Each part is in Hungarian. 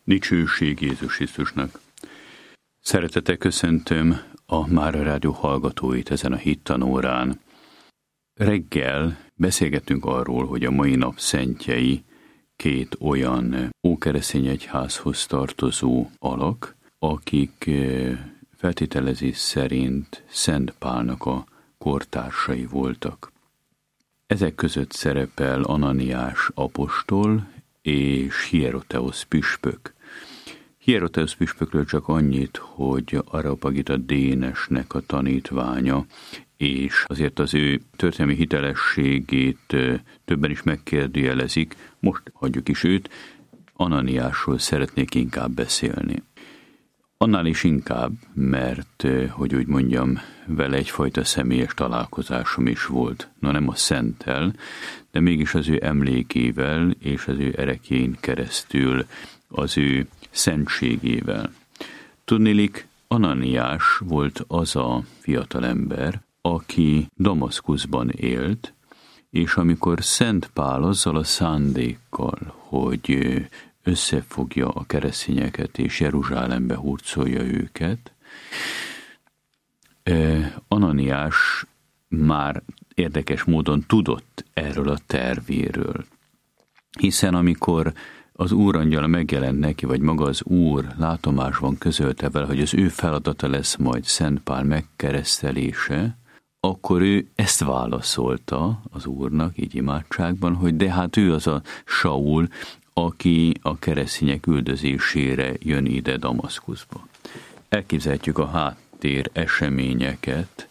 Dicsőség Jézus Krisztusnak! Szeretettel köszöntöm a Mára Rádió hallgatóit ezen a hittanórán. Reggel beszélgettünk arról, hogy a mai nap szentjei két olyan ókeresztény egyházhoz tartozó alak, akik feltételezés szerint Szent Pálnak a kortársai voltak. Ezek között szerepel Ananiás apostol és Hieroteosz püspök. Hieroteosz püspökről csak annyit, hogy Areopagita dénesnek a tanítványa, és azért az ő történelmi hitelességét többen is megkérdőjelezik, most hagyjuk is őt, Ananiásról szeretnék inkább beszélni. Annál is inkább, mert, hogy úgy mondjam, vele egyfajta személyes találkozásom is volt. Na nem a szenttel, de mégis az ő emlékével és az ő erekjén keresztül, az ő szentségével. Tudniillik, Ananiás volt az a fiatalember, aki Damaszkuszban élt, és amikor Szent Pál azzal a szándékkal, hogy összefogja a keresztényeket és Jeruzsálembe hurcolja őket, Ananiás már érdekes módon tudott erről a tervéről. Hiszen amikor az úrangyala megjelent neki, vagy maga az Úr látomásban közölte vele, hogy az ő feladata lesz majd Szent Pál megkeresztelése, akkor ő ezt válaszolta az Úrnak, így imádságban, hogy de hát ő az a Saul, aki a keresztények üldözésére jön ide Damaszkuszba. Elképzelhetjük a háttér eseményeket.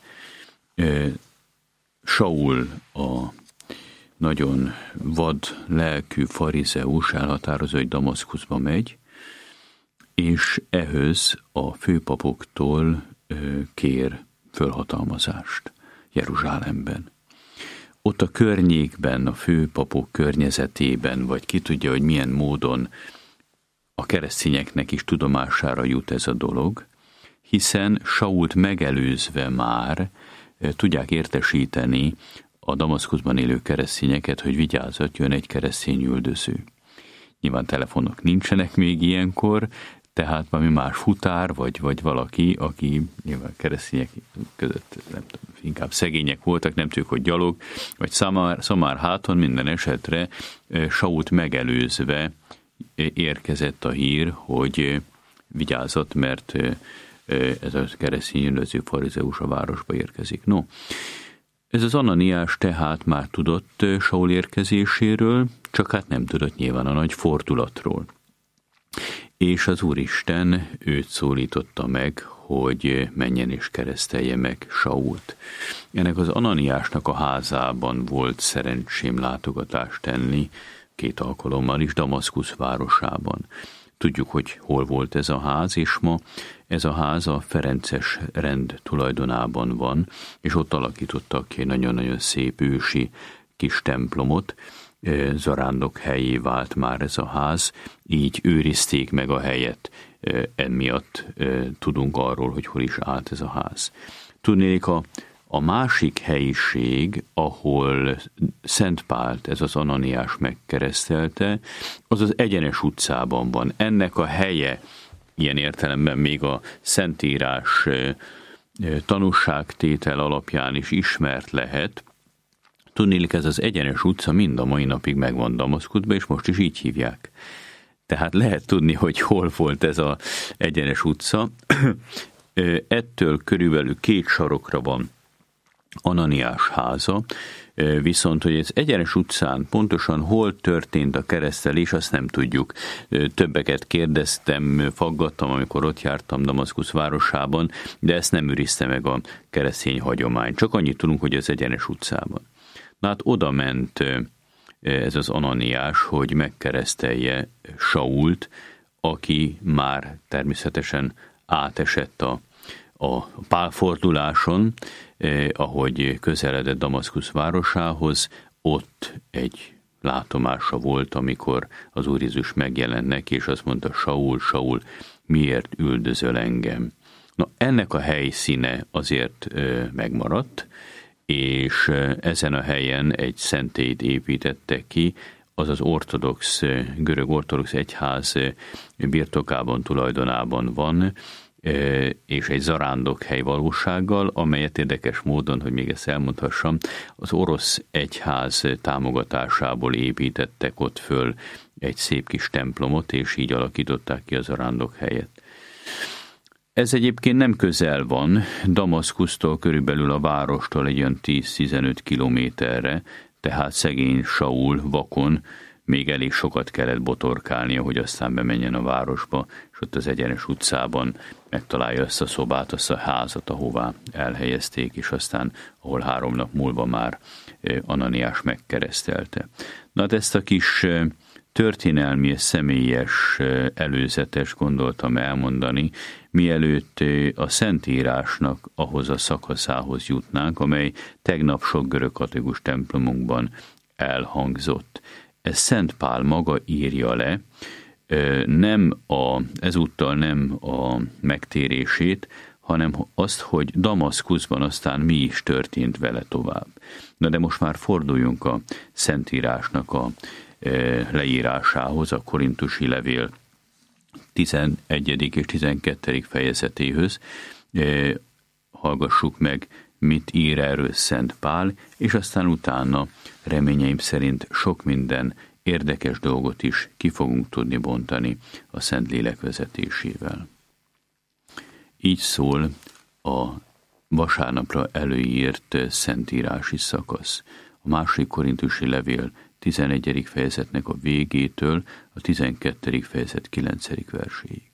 Saul, a nagyon vad lelkű farizeus elhatározza, hogy Damaszkuszba megy, és ehhez a főpapoktól kér fölhatalmazást Jeruzsálemben. Ott a környékben, a főpapok környezetében, vagy ki tudja, hogy milyen módon a keresztényeknek is tudomására jut ez a dolog, hiszen Sault megelőzve már tudják értesíteni a Damaszkuszban élő keresztényeket, hogy vigyázzat, jön egy keresztény üldöző. Nyilván telefonok nincsenek még ilyenkor, tehát valami más futár, vagy valaki, aki nyilván keresztények között nem tudom, inkább szegények voltak, nem tudjuk, hogy gyalog, vagy szamár háton minden esetre Sault megelőzve érkezett a hír, hogy vigyázzat, mert ez a keresztény üldöző farizeus a városba érkezik. No, ez az Ananiás tehát már tudott Saul érkezéséről, csak hát nem tudott nyilván a nagy fordulatról. És az Úristen őt szólította meg, hogy menjen és keresztelje meg Sault. Ennek az Ananiásnak a házában volt szerencsém látogatást tenni, 2 alkalommal is Damaszkusz városában. Tudjuk, hogy hol volt ez a ház, és ma ez a ház a ferences rend tulajdonában van, és ott alakítottak ki egy nagyon-nagyon szép ősi kis templomot, zarándok helyé vált már ez a ház, így őrizték meg a helyet, emiatt tudunk arról, hogy hol is állt ez a ház. Tudnék, a másik helyiség, ahol Szent Pált ez az Ananiás megkeresztelte, az az Egyenes utcában van. Ennek a helye, ilyen értelemben még a Szentírás tanúságtétel alapján is ismert lehet. Tudnélik, ez az Egyenes utca mind a mai napig megvan Damaszkuszban, és most is így hívják. Tehát lehet tudni, hogy hol volt ez az Egyenes utca. Ettől körülbelül 2 sarokra van Ananiás háza, viszont hogy az Egyenes utcán pontosan hol történt a keresztelés, azt nem tudjuk. Többeket kérdeztem, faggattam, amikor ott jártam Damaszkusz városában, de ezt nem őrizte meg a keresztény hagyomány. Csak annyit tudunk, hogy az Egyenes utcában. Na hát oda ment ez az Ananiás, hogy megkeresztelje Sault, aki már természetesen átesett a pálforduláson, ahogy közeledett Damaszkusz városához, ott egy látomása volt, amikor az Úr Jézus megjelent neki, és azt mondta, Saul, Saul, miért üldözöl engem? Na, ennek a helyszíne azért megmaradt, és ezen a helyen egy szentélyt építettek ki, az az görög ortodox egyház birtokában, tulajdonában van, és egy zarándokhely valósággal, amelyet érdekes módon, hogy még ezt elmondhassam, az orosz egyház támogatásából építettek ott föl egy szép kis templomot, és így alakították ki a zarándokhelyet. Ez egyébként nem közel van, Damaszkusztól körülbelül a várostól egy olyan 10-15 kilométerre, tehát szegény Saul vakon még elég sokat kellett botorkálnia, hogy aztán bemenjen a városba, és ott az egyenes utcában megtalálja azt a szobát, azt a házat, ahová elhelyezték, és aztán, ahol 3 nap múlva már Ananiás megkeresztelte. Na, hát ezt a kis történelmi és személyes előzetes gondoltam elmondani, mielőtt a Szentírásnak ahhoz a szakaszához jutnánk, amely tegnap sok görögkatolikus templomunkban elhangzott. Ez Szent Pál maga írja le, ezúttal nem a megtérését, hanem azt, hogy Damaszkuszban aztán mi is történt vele tovább. Na de most már forduljunk a Szentírásnak a leírásához, a Korintusi levél 11. és 12. fejezetéhöz. Hallgassuk meg, mit ír erről Szent Pál, és aztán utána reményeim szerint sok minden érdekes dolgot is ki fogunk tudni bontani a Szentlélek vezetésével. Így szól a vasárnapra előírt szentírási szakasz. A 2. Korintusi levél 11. fejezetnek a végétől a 12. fejezet 9. verséig.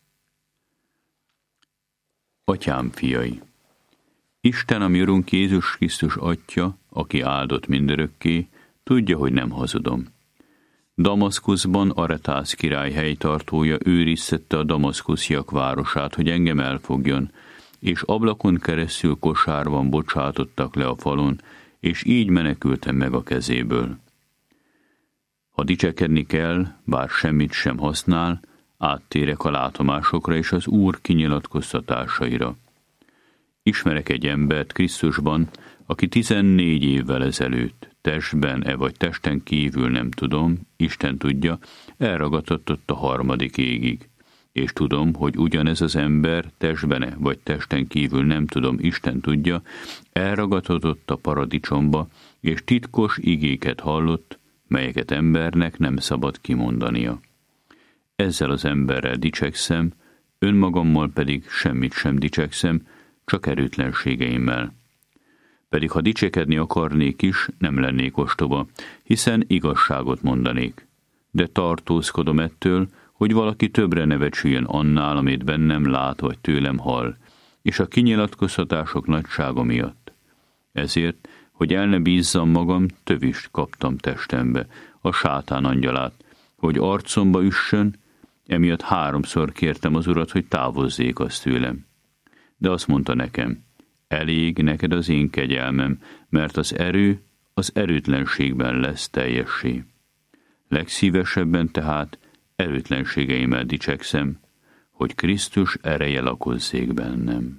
Atyám fiai! Isten, a mi Urunk Jézus Krisztus Atya, aki áldott mindörökké, tudja, hogy nem hazudom. Damaszkuszban Aretász király helytartója őriztette a damaszkusziak városát, hogy engem elfogjon, és ablakon keresztül kosárban bocsátottak le a falon, és így menekültem meg a kezéből. Ha dicsekedni kell, bár semmit sem használ, áttérek a látomásokra és az Úr kinyilatkoztatásaira. Ismerek egy embert Krisztusban, aki 14 évvel ezelőtt, testben vagy testen kívül nem tudom, Isten tudja, elragadtatott a 3. égig. És tudom, hogy ugyanez az ember testben vagy testen kívül nem tudom, Isten tudja, elragadtatott a paradicsomba, és titkos igéket hallott, melyeket embernek nem szabad kimondania. Ezzel az emberrel dicsekszem, önmagammal pedig semmit sem dicsekszem, csak erőtlenségeimmel. Pedig ha dicsekedni akarnék is, nem lennék ostoba, hiszen igazságot mondanék. De tartózkodom ettől, hogy valaki többre nevecsüljön annál, amit bennem lát vagy tőlem hall, és a kinyilatkoztatások nagysága miatt. Ezért, hogy el ne bízzam magam, tövist kaptam testembe, a sátán angyalát, hogy arcomba üssön, emiatt 3-szor kértem az Urat, hogy távozzék azt tőlem. De azt mondta nekem, elég neked az én kegyelmem, mert az erő az erőtlenségben lesz teljessé. Legszívesebben tehát erőtlenségeimmel dicsekszem, hogy Krisztus ereje lakozzék bennem.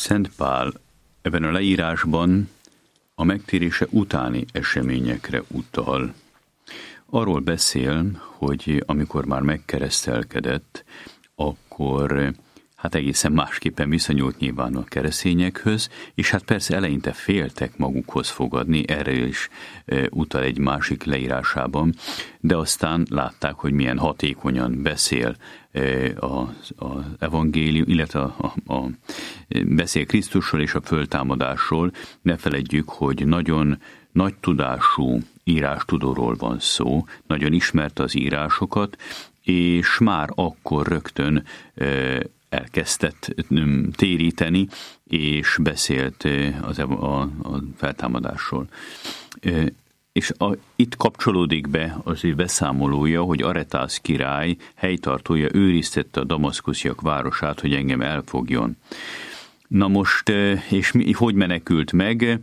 Szent Pál ebben a leírásban a megtérése utáni eseményekre utal. Arról beszél, hogy amikor már megkeresztelkedett, akkor egészen másképpen viszonyult nyilván a keresztényekhöz, és persze eleinte féltek magukhoz fogadni, erre is utal egy másik leírásában, de aztán látták, hogy milyen hatékonyan beszél az evangélium, illetve beszél Krisztusról és a föltámadásról. Ne feledjük, hogy nagyon nagy tudású írástudóról van szó, nagyon ismerte az írásokat, és már akkor rögtön elkezdett téríteni, és beszélt a feltámadásról. És itt kapcsolódik be az ő beszámolója, hogy Aretász király helytartója őriztette a damaszkusziak városát, hogy engem elfogjon. Na most, és hogy menekült meg?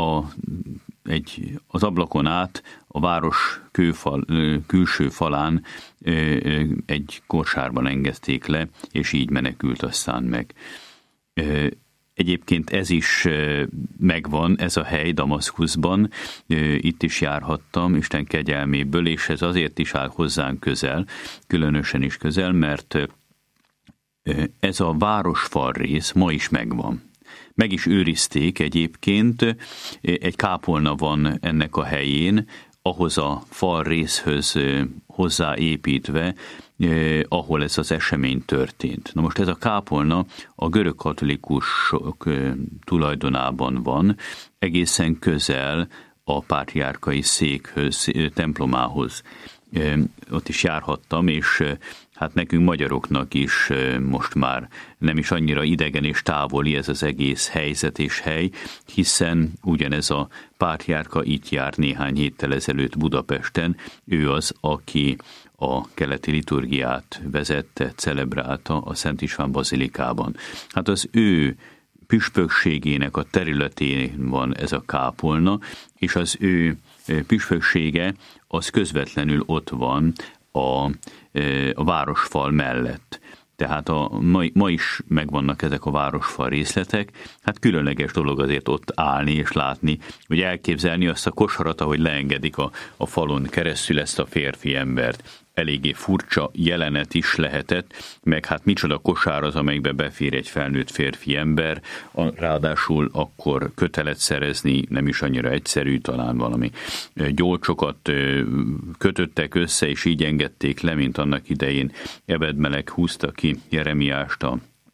Az ablakon át, a város külső falán egy korsárban engedték le, és így menekült aztán meg. Egyébként ez is megvan, ez a hely Damaszkuszban, itt is járhattam Isten kegyelméből, és ez azért is áll hozzánk közel, különösen is közel, mert ez a városfal rész ma is megvan. Meg is őrizték egyébként, egy kápolna van ennek a helyén, ahhoz a fal részhöz hozzáépítve, ahol ez az esemény történt. Na most ez a kápolna a görög katolikusok tulajdonában van, egészen közel a pátriárkai székhöz, templomához. Ott is járhattam, és nekünk magyaroknak is most már nem is annyira idegen és távoli ez az egész helyzet és hely, hiszen ugyanez a pátriárka itt jár néhány héttel ezelőtt Budapesten, ő az, aki a keleti liturgiát vezette, celebrálta a Szent István bazilikában. Az ő püspökségének a területén van ez a kápolna, és az ő püspöksége az közvetlenül ott van a városfal mellett. Tehát ma is megvannak ezek a városfal részletek, különleges dolog azért ott állni és látni, hogy elképzelni azt a kosarat, ahogy leengedik a falon keresztül ezt a férfi embert. Eléggé furcsa jelenet is lehetett, meg micsoda kosár az, amelyikbe befér egy felnőtt férfi ember, ráadásul akkor kötelet szerezni nem is annyira egyszerű, talán valami gyolcsokat kötöttek össze, és így engedték le, mint annak idején Ebed-melek húzta ki Jeremiást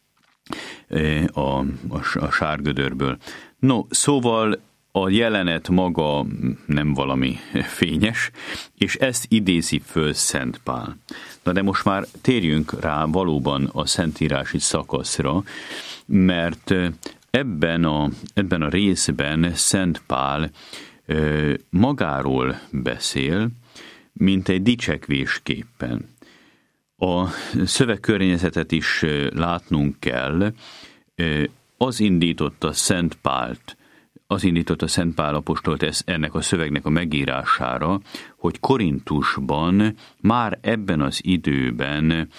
a sárgödörből. No, szóval a jelenet maga nem valami fényes, és ezt idézi föl Szent Pál. Na de most már térjünk rá valóban a szentírási szakaszra, mert ebben a részben Szent Pál magáról beszél, mint egy dicsekvésképpen. A szövegkörnyezetet is látnunk kell, az indította Szent Pál apostolt ennek a szövegnek a megírására, hogy Korintusban már ebben az időben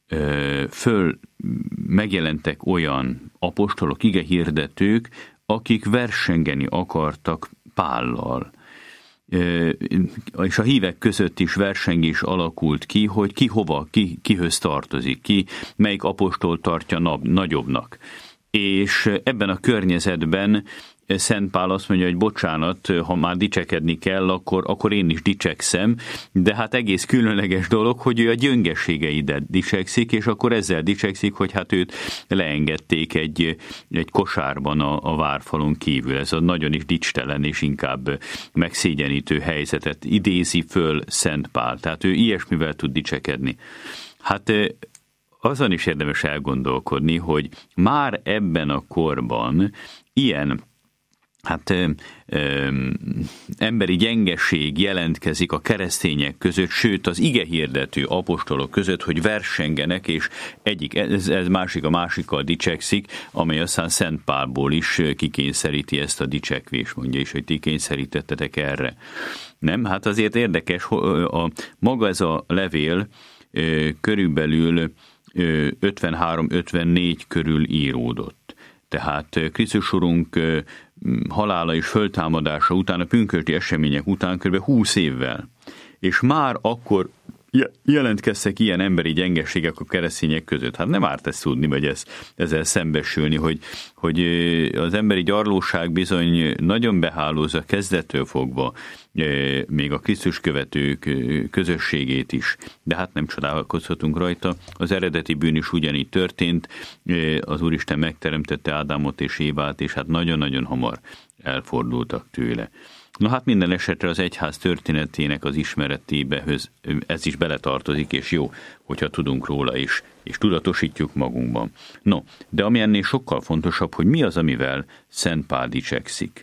megjelentek olyan apostolok, igehirdetők, akik versengeni akartak Pállal. És a hívek között is versengés alakult ki, hogy kihöz tartozik, ki melyik apostol tartja nagyobbnak. És ebben a környezetben Szent Pál azt mondja, hogy bocsánat, ha már dicsekedni kell, akkor én is dicsekszem, de egész különleges dolog, hogy ő a gyöngeségeidet dicsekszik, és akkor ezzel dicsekszik, hogy őt leengedték egy kosárban a várfalon kívül. Ez a nagyon is dicstelen és inkább megszégyenítő helyzetet idézi föl Szent Pál. Tehát ő ilyesmivel tud dicsekedni. Azon is érdemes elgondolkodni, hogy már ebben a korban ilyen emberi gyengeség jelentkezik a keresztények között, sőt az igehirdető apostolok között, hogy versengenek, és ez másik a másikkal dicsekszik, amely aztán Szent Pálból is kikényszeríti ezt a dicsekvést, mondja is, hogy ti kényszerítettetek erre. Nem? Azért érdekes, maga ez a levél körülbelül 53-54 körül íródott. Tehát Krisztus Urunk halála és föltámadása után, a pünkösdi események után kb. 20 évvel. És már akkor jelentkeztek ilyen emberi gyengeségek a keresztények között. Hát nem árt ezt tudni, vagy ezzel szembesülni, hogy az emberi gyarlóság bizony nagyon behálózza kezdettől fogva még a Krisztus követők közösségét is. De hát nem csodálkozhatunk rajta. Az eredeti bűn is ugyanígy történt. Az Úristen megteremtette Ádámot és Évát, és hát nagyon-nagyon hamar elfordultak tőle. Na hát minden esetre az egyház történetének az ismeretébe ez is beletartozik, és jó, hogyha tudunk róla is, és tudatosítjuk magunkban. No, de ami ennél sokkal fontosabb, hogy mi az, amivel Szent Pál dicsekszik.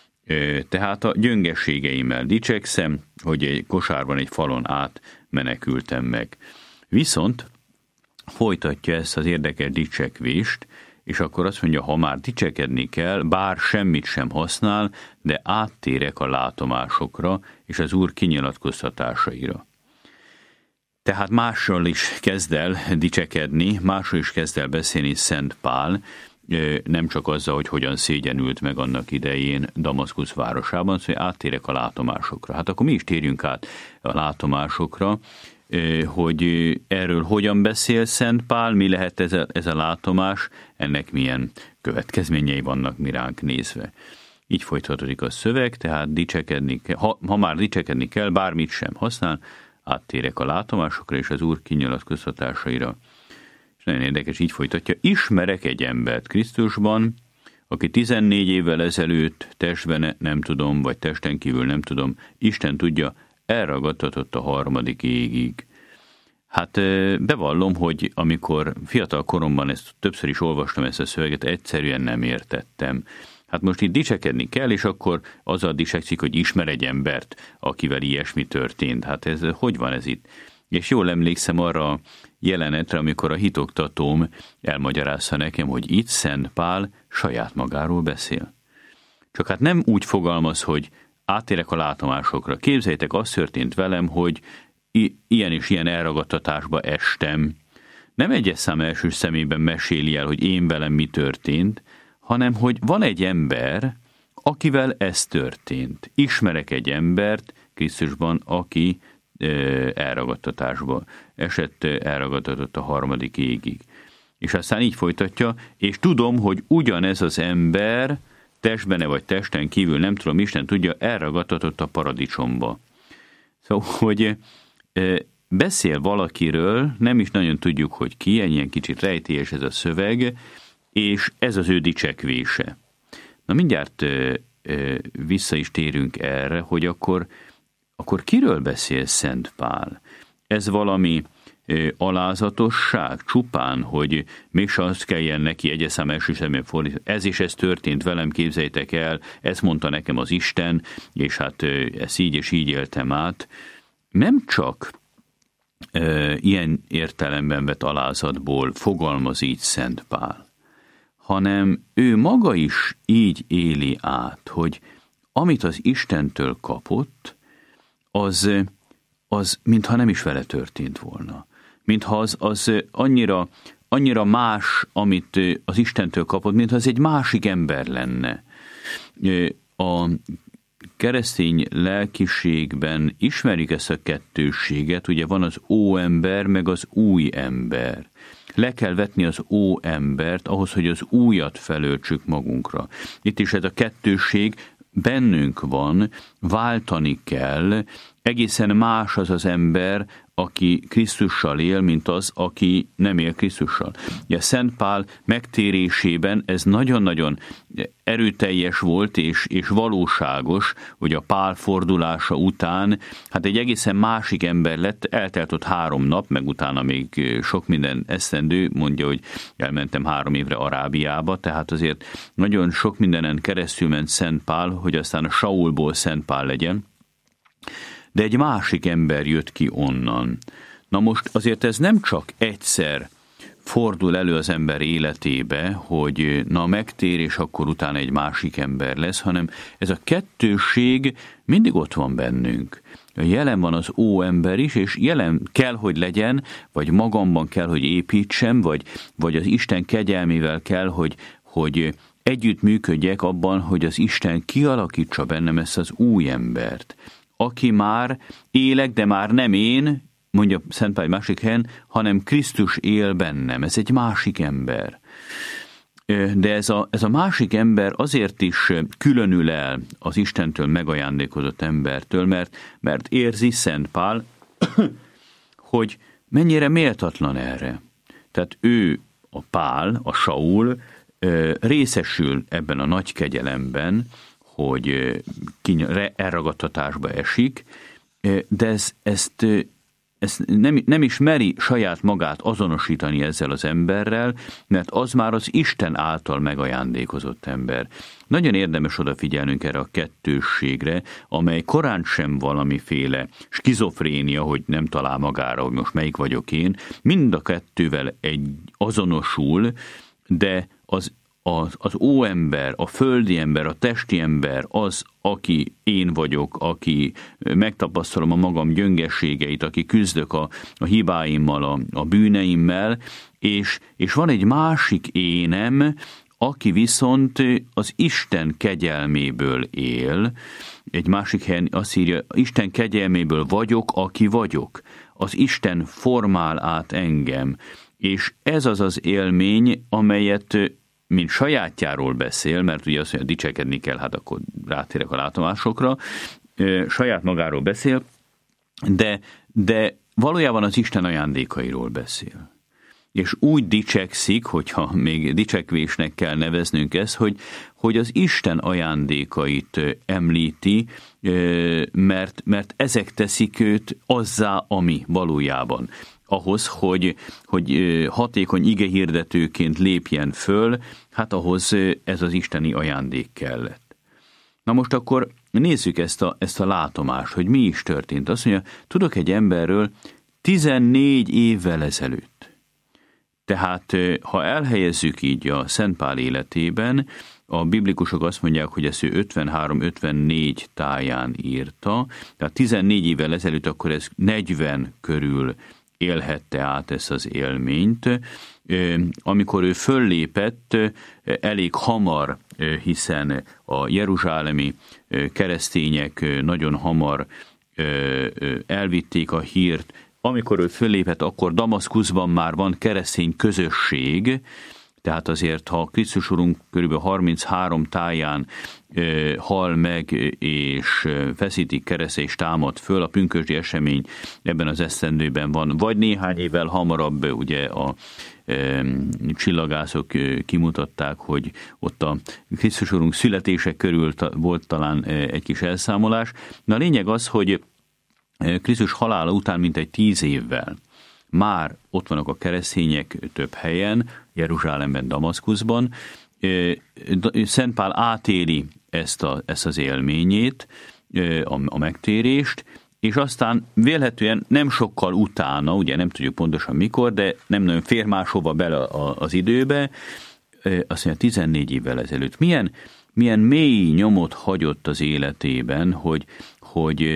Tehát a gyöngességeimmel dicsekszem, hogy egy kosárban egy falon át menekültem meg. Viszont folytatja ezt az érdekes dicsekvést, és akkor azt mondja, ha már dicsekedni kell, bár semmit sem használ, de áttérek a látomásokra és az Úr kinyilatkoztatásaira. Tehát mással is kezd el dicsekedni, másról is kezd el beszélni Szent Pál, nem csak azzal, hogy hogyan szégyenült meg annak idején Damaszkusz városában, szóval áttérek a látomásokra. Hát akkor mi is térjünk át a látomásokra, hogy erről hogyan beszél Szent Pál, mi lehet ez a látomás, ennek milyen következményei vannak mi ránk nézve. Így folytatódik a szöveg, tehát dicsekedni kell, ha már dicsekedni kell, bármit sem használ, áttérek a látomásokra és az Úr kinyilatkoztatásaira. És nagyon érdekes, így folytatja, ismerek egy embert Krisztusban, aki 14 évvel ezelőtt testben nem tudom, vagy testen kívül nem tudom, Isten tudja, elragadtatott a harmadik égig. Hát bevallom, hogy amikor fiatal koromban többször is olvastam ezt a szöveget, egyszerűen nem értettem. Hát most itt dicsekedni kell, és akkor azzal dicsekszik, hogy ismer egy embert, akivel ilyesmi történt. Hát ez hogy van ez itt? És jól emlékszem arra a jelenetre, amikor a hitoktatóm elmagyarázza nekem, hogy itt Szent Pál saját magáról beszél. Csak hát nem úgy fogalmaz, hogy áttérek a látomásokra. Képzeljétek, az történt velem, hogy ilyen és ilyen elragadtatásba estem. Nem egyes szám első szemében meséli el, hogy én velem mi történt, hanem hogy van egy ember, akivel ez történt. Ismerek egy embert Krisztusban, aki elragadtatásba esett, elragadtatott a harmadik égig. És aztán így folytatja, és tudom, hogy ugyanez az ember testbene vagy testen kívül, nem tudom, Isten tudja, elragadtatott a paradicsomba. Szóval, hogy beszél valakiről, nem is nagyon tudjuk, hogy ki, ilyen kicsit rejtélyes ez a szöveg, és ez az ő dicsekvése. Na mindjárt vissza is térünk erre, hogy akkor kiről beszél Szent Pál? Ez valami alázatosság, csupán, hogy mégse azt kelljen neki egyes szám első szemben fordítani. Ez és ez történt velem, képzeljétek el, ezt mondta nekem az Isten, és hát ezt így és így éltem át. Nem csak ilyen értelemben vett alázatból fogalmaz így Szent Pál, hanem ő maga is így éli át, hogy amit az Istentől kapott, az mintha nem is vele történt volna. Mintha az annyira más, amit az Istentől kapott, mintha az egy másik ember lenne. A keresztény lelkiségben ismerik ezt a kettősséget, ugye van az óember, meg az új ember. Le kell vetni az óembert ahhoz, hogy az újat felöltsük magunkra. Itt is ez a kettősség bennünk van, váltani kell, egészen más az az ember, aki Krisztussal él, mint az, aki nem él Krisztussal. Ugye Szent Pál megtérésében ez nagyon-nagyon erőteljes volt és valóságos, hogy a Pál fordulása után, hát egy egészen másik ember lett, eltelt ott 3 nap, meg utána még sok minden esztendő, mondja, hogy elmentem 3 évre Arábiába, tehát azért nagyon sok mindenen keresztül ment Szent Pál, hogy aztán a Saulból Szent Pál legyen, de egy másik ember jött ki onnan. Na most azért ez nem csak egyszer fordul elő az ember életébe, hogy na megtér, és akkor utána egy másik ember lesz, hanem ez a kettősség mindig ott van bennünk. Jelen van az óember is, és jelen kell, hogy legyen, vagy magamban kell, hogy építsem, vagy az Isten kegyelmével kell, hogy együtt működjek abban, hogy az Isten kialakítsa bennem ezt az új embert, aki már élek, de már nem én, mondja Szent Pál másik helyen, hanem Krisztus él bennem. Ez egy másik ember. De ez a másik ember azért is különül el az Istentől megajándékozott embertől, mert érzi Szent Pál, hogy mennyire méltatlan erre. Tehát ő, a Pál, a Saul részesül ebben a nagy kegyelemben, hogy elragadtatásba esik, de ezt nem is meri saját magát azonosítani ezzel az emberrel, mert az már az Isten által megajándékozott ember. Nagyon érdemes odafigyelnünk erre a kettősségre, amely korán sem valamiféle skizofrénia, hogy nem talál magára, hogy most melyik vagyok én. Mind a kettővel azonosul, de az óember, a földi ember, a testi ember az, aki én vagyok, aki megtapasztalom a magam gyöngességeit, aki küzdök a hibáimmal, a bűneimmel, és van egy másik énem, aki viszont az Isten kegyelméből él. Egy másik helyen azt írja, Isten kegyelméből vagyok, aki vagyok. Az Isten formál át engem. És ez az az élmény, amelyet mint sajátjáról beszél, mert ugye azt mondja, dicsekedni kell, hát akkor rátérek a látomásokra, saját magáról beszél, de valójában az Isten ajándékairól beszél. És úgy dicsekszik, hogyha még dicsekvésnek kell neveznünk ezt, hogy az Isten ajándékait említi, mert ezek teszik őt azzá, ami valójában. Ahhoz, hogy hatékony igehirdetőként lépjen föl, hát ahhoz ez az isteni ajándék kellett. Na most akkor nézzük ezt a látomást, hogy mi is történt. Azt mondja, tudok egy emberről 14 évvel ezelőtt. Tehát ha elhelyezzük így a Szent Pál életében, a biblikusok azt mondják, hogy ezt ő 53-54 táján írta, tehát 14 évvel ezelőtt akkor ez 40 körül élhette át ezt az élményt. Amikor ő föllépett, elég hamar, hiszen a jeruzsálemi keresztények nagyon hamar elvitték a hírt. Amikor ő föllépett, akkor Damaszkuszban már van keresztény közösség, tehát azért, ha Krisztus Urunk kb. 33 táján hal meg, és feszítik keresztre és támad föl, a pünkösdi esemény ebben az esztendőben van, vagy néhány évvel hamarabb ugye a csillagászok kimutatták, hogy ott a Krisztus Urunk születése körül volt talán egy kis elszámolás. Na a lényeg az, hogy Krisztus halála után mintegy 10 évvel már ott vannak a keresztények több helyen, Jeruzsálemben, Damaszkuszban. Szent Pál átéli ezt az élményét, a megtérést, és aztán vélhetően nem sokkal utána, ugye nem tudjuk pontosan mikor, de nem nagyon fér máshova bele az időbe, azt mondja 14 évvel ezelőtt. Milyen mély nyomot hagyott az életében, hogy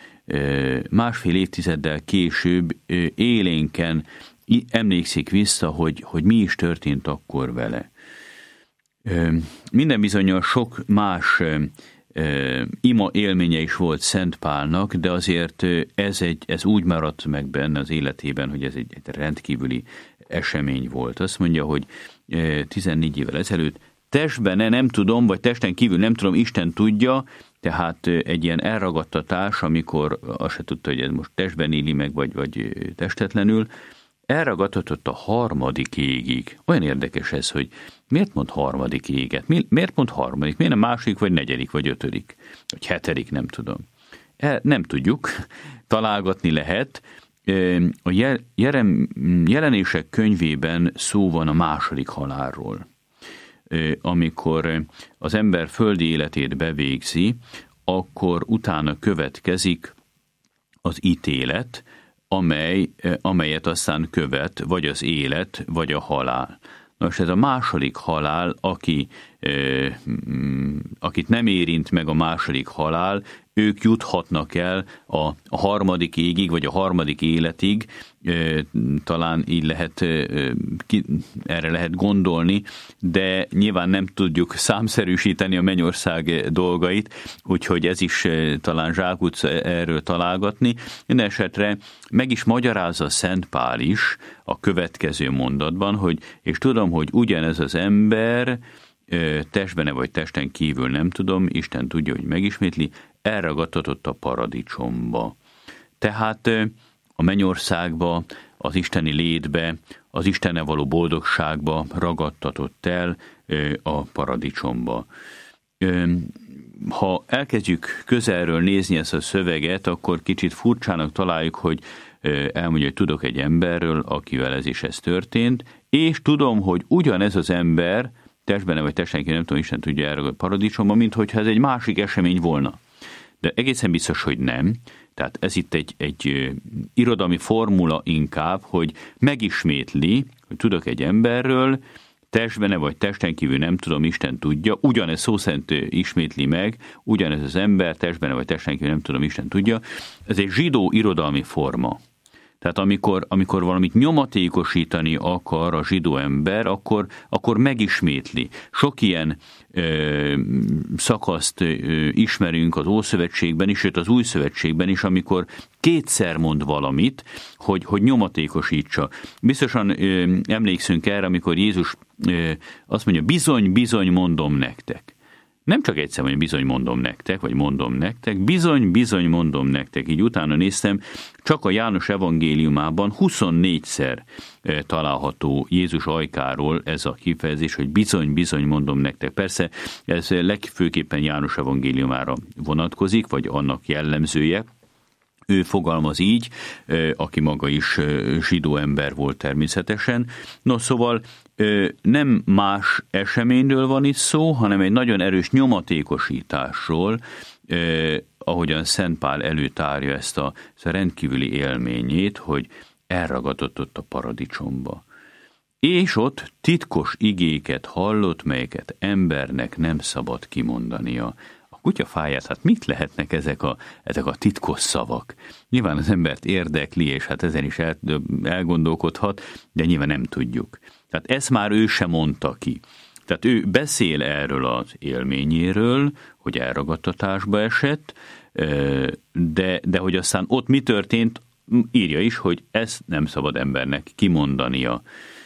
másfél évtizeddel később élénken emlékszik vissza, hogy mi is történt akkor vele. Minden bizonnyal sok más ima élménye is volt Szent Pálnak, de azért ez úgy maradt meg benne az életében, hogy ez egy rendkívüli esemény volt. Azt mondja, hogy 14 évvel ezelőtt testben nem tudom, vagy testen kívül nem tudom, Isten tudja, tehát egy ilyen elragadtatás, amikor azt se tudta, hogy ez most testben éli meg, vagy testetlenül, elragadtatott a harmadik égig. Olyan érdekes ez, hogy miért mond harmadik éget? Miért mond harmadik? Miért nem második, vagy negyedik, vagy ötödik? Vagy hetedik, nem tudom. Nem tudjuk, találgatni lehet. A jelenések könyvében szó van a második halálról. Amikor az ember földi életét bevégzi, akkor utána következik az ítélet, amelyet aztán követ, vagy az élet, vagy a halál. Most ez a második halál, akit nem érint meg a második halál, ők juthatnak el a harmadik égig, vagy a harmadik életig, talán így lehet, erre lehet gondolni, de nyilván nem tudjuk számszerűsíteni a mennyország dolgait, úgyhogy ez is talán zsákutca erről találgatni. Minden esetre meg is magyarázza Szent Pál is a következő mondatban, hogy és tudom, hogy ugyanez az ember, testben vagy testen kívül nem tudom, Isten tudja, hogy megismétli, elragadtatott a paradicsomba. Tehát a mennyországba, az isteni létbe, az Istennel való boldogságba ragadtatott el a paradicsomba. Ha elkezdjük közelről nézni ezt a szöveget, akkor kicsit furcsának találjuk, hogy elmondja, hogy tudok egy emberről, akivel ez is ez történt, és tudom, hogy ugyanez az ember, testben vagy testen kívül nem tudom, Isten tudja elragad a paradicsomba, mint hogyha ez egy másik esemény volna. De egészen biztos, hogy nem. Tehát ez itt egy irodalmi formula inkább, hogy megismétli, hogy tudok egy emberről, testben vagy testen kívül nem tudom, Isten tudja, ugyanez szó szerint ismétli meg, ugyanez az ember, testben vagy testen kívül nem tudom, Isten tudja. Ez egy zsidó irodalmi forma. Tehát amikor valamit nyomatékosítani akar a zsidó ember, akkor megismétli. Sok ilyen szakaszt ismerünk az Ószövetségben is, sőt az Új Szövetségben is, amikor kétszer mond valamit, hogy nyomatékosítsa. Biztosan emlékszünk erre, amikor Jézus azt mondja, bizony, bizony mondom nektek. Nem csak egyszer mondja, bizony mondom nektek, vagy mondom nektek, bizony, bizony mondom nektek. Így utána néztem, csak a János evangéliumában 24-szer található Jézus ajkáról ez a kifejezés, hogy bizony, bizony mondom nektek. Persze ez legfőképpen János evangéliumára vonatkozik, vagy annak jellemzője. Ő fogalmaz így, aki maga is zsidó ember volt természetesen. No, szóval nem más eseményről van itt szó, hanem egy nagyon erős nyomatékosításról, ahogyan Szent Pál előtárja ezt a rendkívüli élményét, hogy elragadott ott a paradicsomba. És ott titkos igéket hallott, melyeket embernek nem szabad kimondania. Kutyafáját, hát mit lehetnek ezek a titkos szavak? Nyilván az embert érdekli, és hát ezen is elgondolkodhat, de nyilván nem tudjuk. Tehát ezt már ő sem mondta ki. Tehát ő beszél erről az élményéről, hogy elragadtatásba esett, de hogy aztán ott mi történt, írja is, hogy ezt nem szabad embernek kimondania.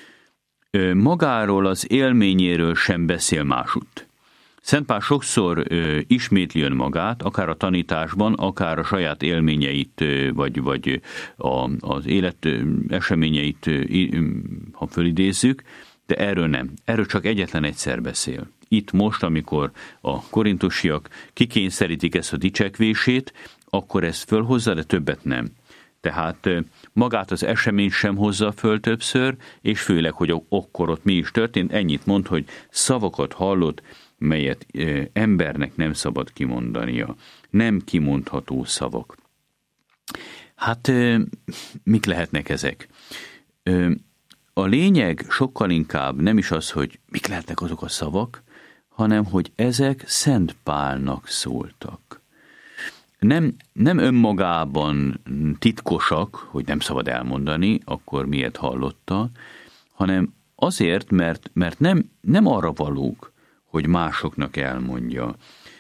Magáról az élményéről sem beszél másutt. Szent Pál sokszor ismétli önmagát, akár a tanításban, akár a saját élményeit, vagy az élet eseményeit, ha fölidézzük, de erről nem. Erről csak egyetlen egyszer beszél. Itt most, amikor a korintusiak kikényszerítik ezt a dicsekvését, akkor ezt fölhozza, de többet nem. Tehát magát az eseményt sem hozza föl többször, és főleg, hogy akkor ott mi is történt, ennyit mond, hogy szavakat hallott, melyet embernek nem szabad kimondania. Nem kimondható szavak. Hát mik lehetnek ezek? A lényeg sokkal inkább nem is az, hogy mik lehetnek azok a szavak, hanem hogy ezek Szent Pálnak szóltak. Nem önmagában titkosak, hogy nem szabad elmondani, akkor miért hallotta, hanem azért, mert nem arra valók, hogy másoknak elmondja.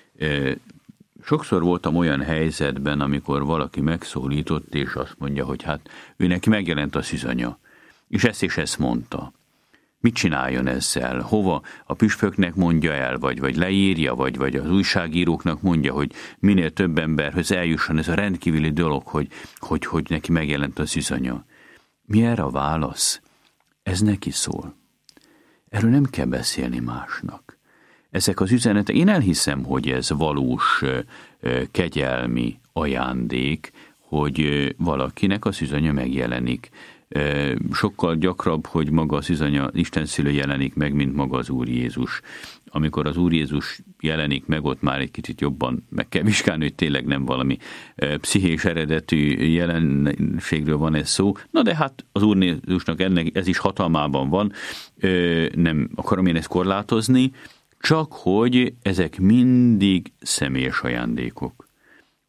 Sokszor voltam olyan helyzetben, amikor valaki megszólított, és azt mondja, hogy hát ő neki megjelent a szűzanya, és ezt mondta. Mit csináljon ezzel? Hova a püspöknek mondja el, vagy leírja, vagy az újságíróknak mondja, hogy minél több emberhöz eljusson ez a rendkívüli dolog, hogy neki megjelent a szűzanya. Mi erre a válasz? Ez neki szól. Erről nem kell beszélni másnak. Ezek az üzenetek, én elhiszem, hogy ez valós kegyelmi ajándék, hogy valakinek a szűzanya megjelenik. Sokkal gyakrabb, hogy maga a szűzanya Isten szülő jelenik meg, mint maga az Úr Jézus. Amikor az Úr Jézus jelenik meg, ott már egy kicsit jobban meg kell vizsgálni, hogy tényleg nem valami pszichés eredetű jelenségről van ez szó. Na de hát az Úr Jézusnak ez is hatalmában van, nem akarom én ezt korlátozni, csak hogy ezek mindig személyes ajándékok.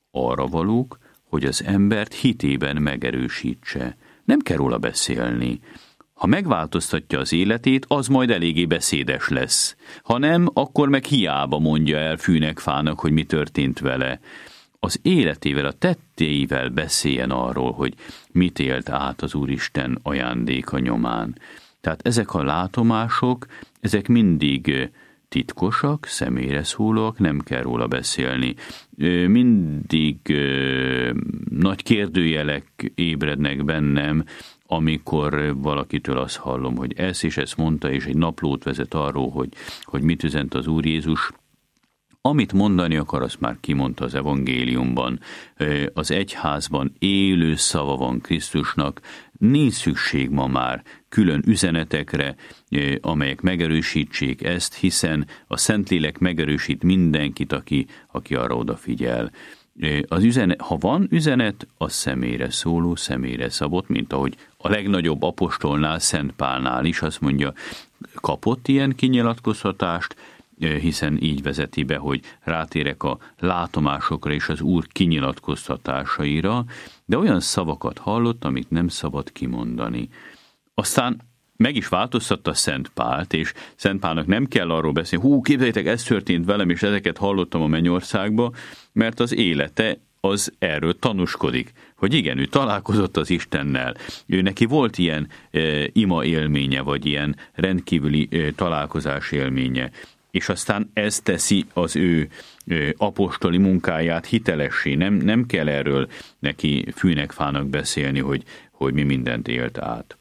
arra valók, hogy az embert hitében megerősítse. Nem kell róla beszélni. Ha megváltoztatja az életét, az majd eléggé beszédes lesz. Ha nem, akkor meg hiába mondja el fűnek fának, hogy mi történt vele. Az életével, a tettéivel beszéljen arról, hogy mit élt át az Úristen ajándéka nyomán. Tehát ezek a látomások, ezek mindig titkosak, személyre szólóak, nem kell róla beszélni. Mindig nagy kérdőjelek ébrednek bennem, amikor valakitől azt hallom, hogy ezt és ezt mondta, és egy naplót vezet arról, hogy mit üzent az Úr Jézus. Amit mondani akar, azt már kimondta az evangéliumban. Az egyházban élő szava van Krisztusnak, nincs szükség ma már külön üzenetekre, amelyek megerősítsék ezt, hiszen a Szentlélek megerősít mindenkit, aki arra odafigyel. Ha van üzenet, az személyre szóló, személyre szabott, mint ahogy a legnagyobb apostolnál, Szent Pálnál is azt mondja, kapott ilyen kinyilatkoztatást, hiszen így vezeti be, hogy rátérek a látomásokra és az Úr kinyilatkoztatásaira, de olyan szavakat hallott, amit nem szabad kimondani. Aztán meg is változtatta Szent Pált, és Szent Pálnak nem kell arról beszélni, képzeljétek, ez történt velem, és ezeket hallottam a mennyországba, mert az élete az erről tanúskodik, hogy igen, ő találkozott az Istennel, ő neki volt ilyen ima élménye, vagy ilyen rendkívüli találkozás élménye, és aztán ez teszi az ő apostoli munkáját hitelessé. Nem kell erről neki fűnek fának beszélni, hogy mi mindent élt át.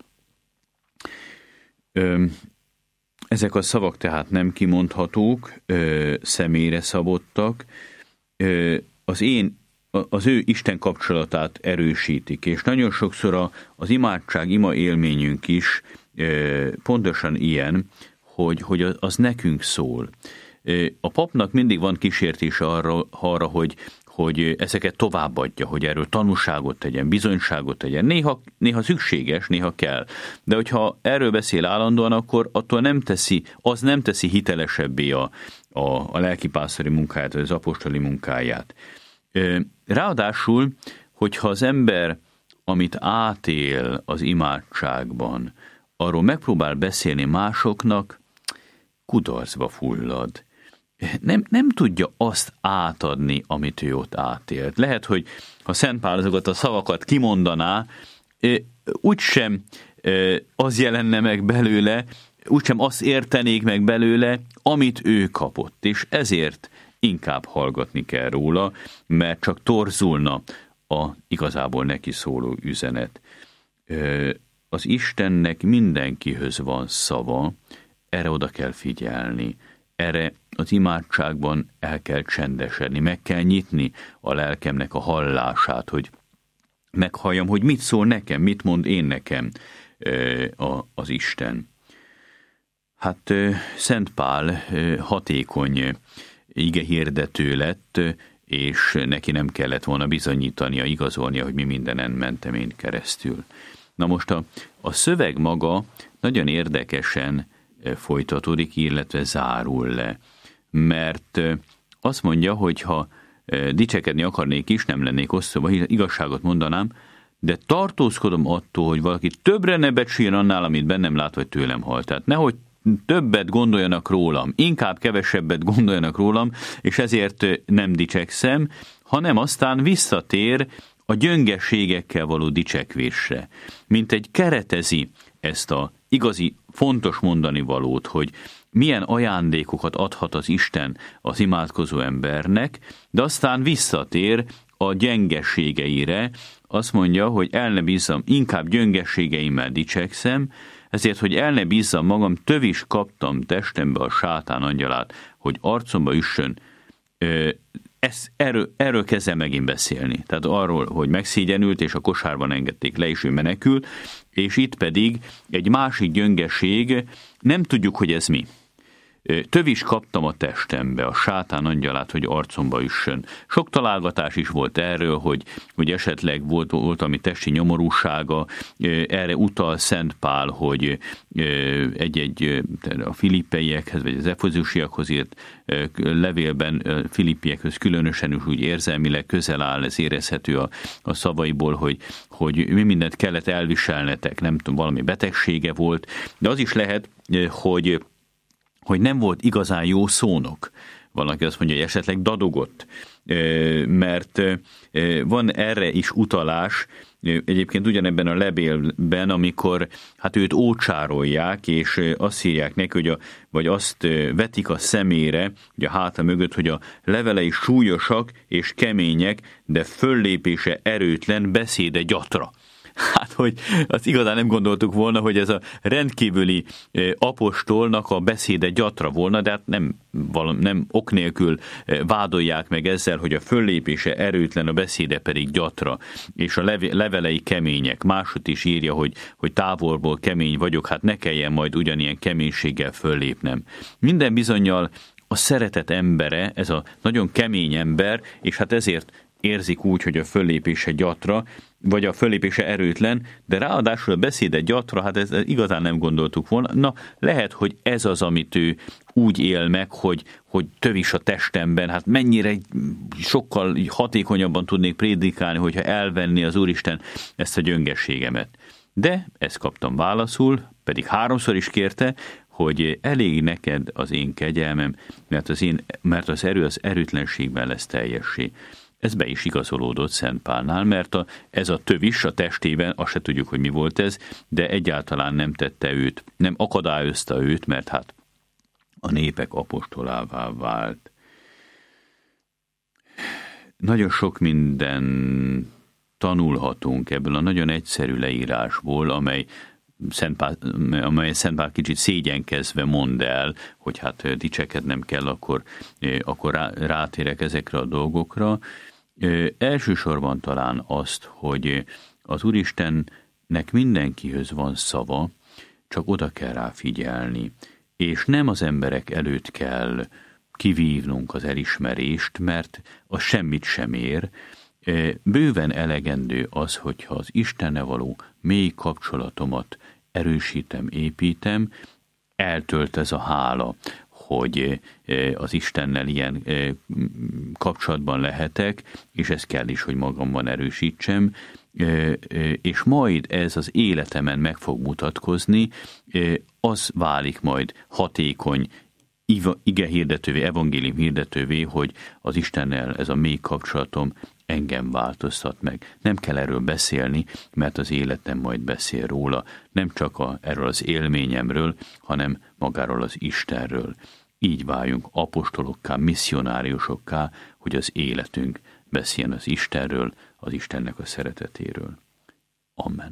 Ezek a szavak tehát nem kimondhatók, személyre szabottak, az ő Isten kapcsolatát erősítik, és nagyon sokszor az imádság, ima élményünk is pontosan ilyen, hogy az nekünk szól. A papnak mindig van kísértés arra, hogy ezeket továbbadja, hogy erről tanúságot tegyen, bizonyságot tegyen. Néha szükséges, néha kell. De hogyha erről beszél állandóan, akkor attól nem teszi hitelesebbé a lelkipásztori munkáját, vagy az apostoli munkáját. Ráadásul, hogyha az ember, amit átél az imádságban, arról megpróbál beszélni másoknak, kudarcba fullad. Nem tudja azt átadni, amit ő ott átélt. Lehet, hogy ha Szent Pál azokat a szavakat kimondaná, úgysem az jelenne meg belőle, úgysem azt értenék meg belőle, amit ő kapott. És ezért inkább hallgatni kell róla, mert csak torzulna a igazából neki szóló üzenet. Az Istennek mindenkihöz van szava, erre oda kell figyelni, erre az imádságban el kell csendesedni, meg kell nyitni a lelkemnek a hallását, hogy meghalljam, hogy mit szól nekem, mit mond én nekem az Isten. Hát Szent Pál hatékony igehirdető lett, és neki nem kellett volna bizonyítania, igazolnia, hogy mi mindenen mentem én keresztül. Na most a szöveg maga nagyon érdekesen folytatódik, illetve zárul le. Mert azt mondja, hogy ha dicsekedni akarnék is, nem lennék osztóba, igazságot mondanám, de tartózkodom attól, hogy valaki többre ne becsüljön annál, amit bennem lát, vagy tőlem hall. Tehát nehogy többet gondoljanak rólam, inkább kevesebbet gondoljanak rólam, és ezért nem dicsekszem, hanem aztán visszatér a gyöngeségekkel való dicsekvésre. Mint egy keretezi ezt a igazi, fontos mondani valót, hogy milyen ajándékokat adhat az Isten az imádkozó embernek, de aztán visszatér a gyengeségeire, azt mondja, hogy el ne bízzam, inkább gyöngeségeimmel dicsekszem, ezért, hogy el ne bízzam magam, tövis kaptam testembe a sátán angyalát, hogy arcomba üssön. Erről kezdem megint beszélni. Tehát arról, hogy megszégyenült, és a kosárban engedték le, és ő menekül, és itt pedig egy másik gyöngeség, nem tudjuk, hogy ez mi. tövis kaptam a testembe, a sátán angyalát, hogy arcomba üssön. Sok találgatás is volt erről, hogy esetleg volt valami testi nyomorúsága, erre utal Szent Pál, hogy a filippeiekhez, vagy az efezusiakhoz írt levélben filippiekhez különösen is úgy érzelmileg közel áll, ez érezhető a szavaiból, hogy mi mindent kellett elviselnetek, nem tudom, valami betegsége volt, de az is lehet, hogy nem volt igazán jó szónok. Valaki azt mondja, hogy esetleg dadogott, mert van erre is utalás, egyébként ugyanebben a levélben, amikor hát őt ócsárolják, és azt írják neki, vagy azt vetik a szemére, hogy a háta mögött, hogy a levelei súlyosak és kemények, de föllépése erőtlen, beszéde gyatra. Hát, hogy azt igazán nem gondoltuk volna, hogy ez a rendkívüli apostolnak a beszéde gyatra volna, de hát nem ok nélkül vádolják meg ezzel, hogy a föllépése erőtlen, a beszéde pedig gyatra, és a levelei kemények. Másod is írja, hogy távolból kemény vagyok, hát ne kelljen majd ugyanilyen keménységgel föllépnem. Minden bizonnyal a szeretet embere, ez a nagyon kemény ember, és hát ezért érzik úgy, hogy a föllépése gyatra, vagy a föllépése erőtlen, de ráadásul a beszéde gyatra, hát ez igazán nem gondoltuk volna. Na, lehet, hogy ez az, amit ő úgy él meg, hogy tövis a testemben, hát mennyire sokkal hatékonyabban tudnék prédikálni, hogyha elvenni az Úristen ezt a gyöngességemet. De ezt kaptam válaszul, pedig 3-szor is kérte, hogy elég neked az én kegyelmem, mert az erő az erőtlenségben lesz teljessé. Ez be is igazolódott Szent Pálnál, mert ez a tövis a testében, azt se tudjuk, hogy mi volt ez, de egyáltalán nem tette őt, nem akadályozta őt, mert hát a népek apostolává vált. Nagyon sok minden tanulhatunk ebből a nagyon egyszerű leírásból, amely Szent Pál kicsit szégyenkezve mond el, hogy hát dicsekednem kell, akkor rátérek ezekre a dolgokra. Elsősorban talán azt, hogy az Úristennek mindenkihöz van szava, csak oda kell rá figyelni, és nem az emberek előtt kell kivívnunk az elismerést, mert az semmit sem ér. Bőven elegendő az, hogyha az Istennel való mély kapcsolatomat erősítem, építem, eltölt ez a hála, hogy az Istennel ilyen kapcsolatban lehetek, és ez kell is, hogy magamban erősítsem, és majd ez az életemen meg fog mutatkozni, az válik majd hatékony ige hirdetővé, evangélium hirdetővé, hogy az Istennel ez a mély kapcsolatom engem változtat meg. Nem kell erről beszélni, mert az életem majd beszél róla, nem csak erről az élményemről, hanem magáról az Istenről. Így váljunk apostolokká, misszionáriusokká, hogy az életünk beszéljen az Istenről, az Istennek a szeretetéről. Amen.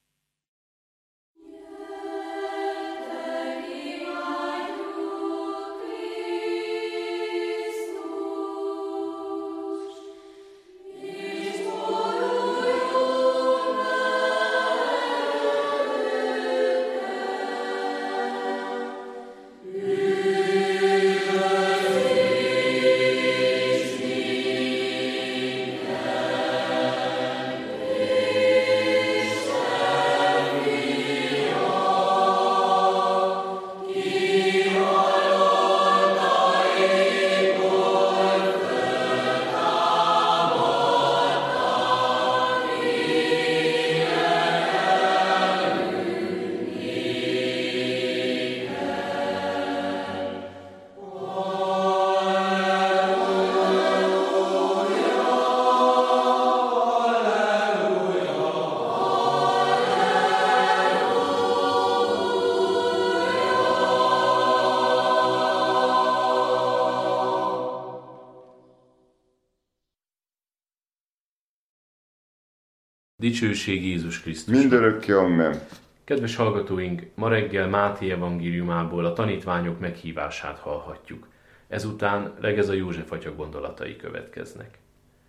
Dicsőség Jézus Krisztus. Mindörökké, amen. Kedves hallgatóink, ma reggel Máté evangéliumából a tanítványok meghívását hallhatjuk. Ezután Regeza József atya gondolatai következnek.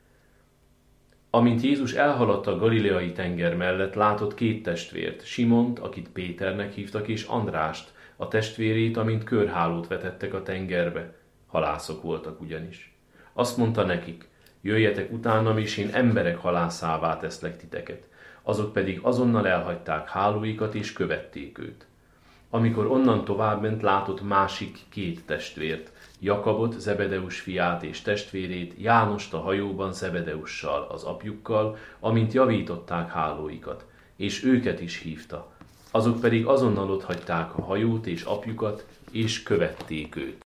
Amint Jézus elhaladt a galileai tenger mellett, látott 2 testvért, Simont, akit Péternek hívtak, és Andrást, A testvérét, amint körhálót vetettek a tengerbe, halászok voltak ugyanis. Azt mondta nekik, jöjjetek utánam, és én emberek halászává teszlek titeket. Azok pedig azonnal elhagyták hálóikat, és követték őt. Amikor onnan továbbment, látott másik 2 testvért, Jakabot, Zebedeus fiát és testvérét, Jánost a hajóban Zebedeussal, az apjukkal, amint javították hálóikat, és őket is hívta. Azok pedig azonnal otthagyták a hajót és apjukat, és követték őt.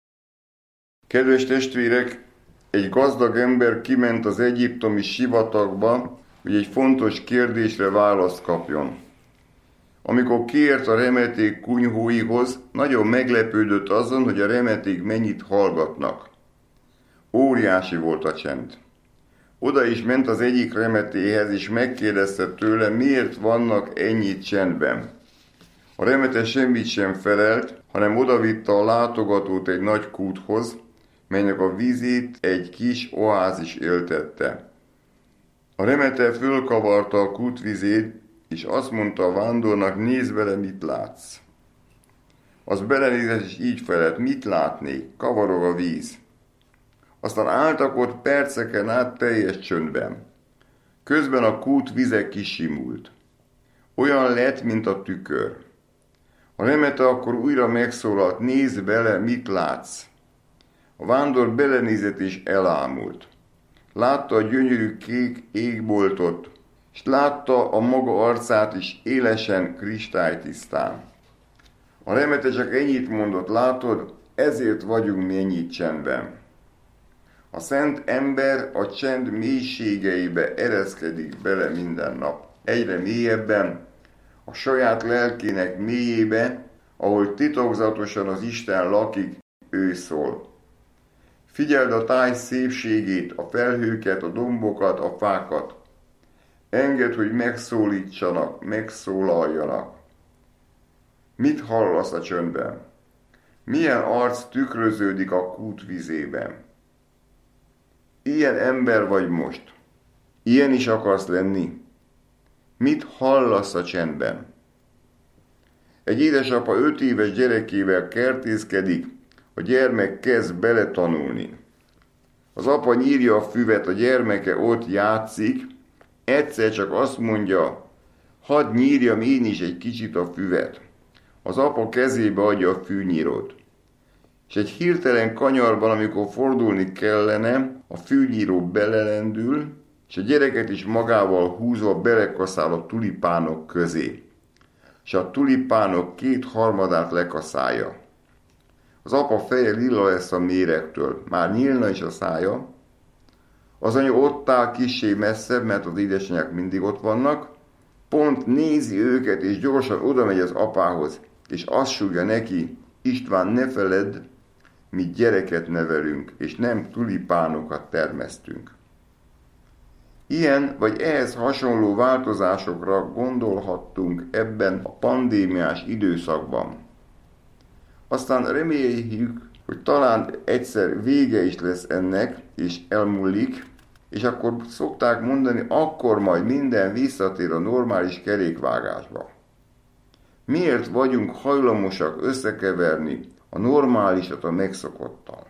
Kedves testvérek, egy gazdag ember kiment az egyiptomi sivatagba, hogy egy fontos kérdésre választ kapjon. Amikor kiért a remeték kunyhóihoz, nagyon meglepődött azon, hogy a remeték mennyit hallgatnak. Óriási volt a csend. Oda is ment az egyik remetéhez, és megkérdezte tőle, miért vannak ennyit csendben. A remete semmit sem felelt, hanem odavitte a látogatót egy nagy kúthoz, melynek a vízét egy kis oázis éltette. A remete fölkavarta a kút vizét, és azt mondta a vándornak, nézd bele, mit látsz. Az belenézett, és így felett, mit látnék, kavarog a víz. Aztán álltak ott perceken át teljes csöndben. Közben a kút vize kisimult. Olyan lett, mint a tükör. A remete akkor újra megszólalt, nézd bele, mit látsz. A vándor belenézett és elámult. Látta a gyönyörű kék égboltot, és látta a maga arcát is élesen, kristálytisztán. A remete csak ennyit mondott, látod, ezért vagyunk mi ennyit csendben. A szent ember a csend mélységeibe ereszkedik bele minden nap. Egyre mélyebben, a saját lelkének mélyébe, ahol titokzatosan az Isten lakik, ő szól. Figyeld a táj szépségét, a felhőket, a dombokat, a fákat. Engedd, hogy megszólítsanak, megszólaljanak. Mit hallasz a csöndben? Milyen arc tükröződik a kút vizében? Ilyen ember vagy most. Ilyen is akarsz lenni? Mit hallasz a csendben? Egy édesapa 5 éves gyerekével kertészkedik, a gyermek kezd beletanulni. Az apa nyírja a füvet, a gyermeke ott játszik, egyszer csak azt mondja, hadd nyírjam én is egy kicsit a füvet. Az apa kezébe adja a fűnyírót. És egy hirtelen kanyarban, amikor fordulni kellene, a fűnyíró belelendül, és a gyereket is magával húzva belekaszál a tulipánok közé. És a tulipánok 2/3 lekaszálja. Az apa feje lila lesz a méregtől, már nyílna is a szája. Az anya ott áll kissé messzebb, mert az édesanyák mindig ott vannak, pont nézi őket, és gyorsan oda megy az apához, és azt súgja neki, István, ne feledd, mi gyereket nevelünk, és nem tulipánokat termesztünk. Ilyen vagy ehhez hasonló változásokra gondolhattunk ebben a pandémiás időszakban. Aztán reméljük, hogy talán egyszer vége is lesz ennek, és elmúlik, és akkor szokták mondani, akkor majd minden visszatér a normális kerékvágásba. Miért vagyunk hajlamosak összekeverni a normálisat a megszokottal?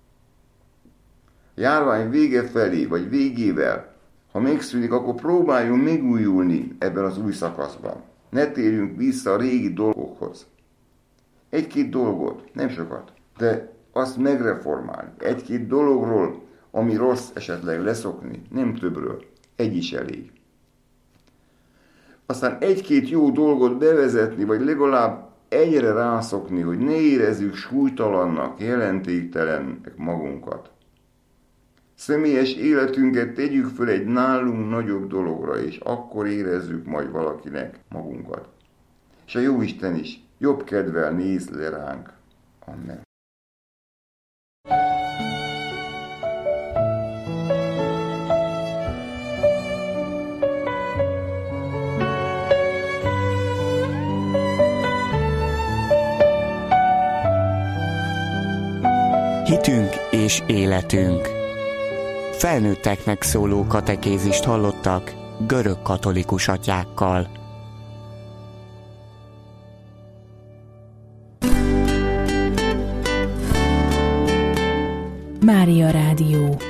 A járvány vége felé, vagy végével, ha megszűnik, akkor próbáljunk megújulni ebben az új szakaszban. Ne térjünk vissza a régi dolgokhoz. 1-2 dolgot, nem sokat, de azt megreformálni. 1-2 dologról, ami rossz, esetleg leszokni, nem többről. 1 is elég. Aztán 1-2 jó dolgot bevezetni, vagy legalább egyre rászokni, hogy ne érezzük súlytalannak, jelentéktelennek magunkat. Személyes életünket tegyük föl egy nálunk nagyobb dologra, és akkor érezzük majd valakinek magunkat. És a Jóisten is jobb kedvel néz le ránk. Amen. Hitünk és életünk. Felnőtteknek szóló katekézist hallottak görög katolikus atyákkal. Mária Rádió.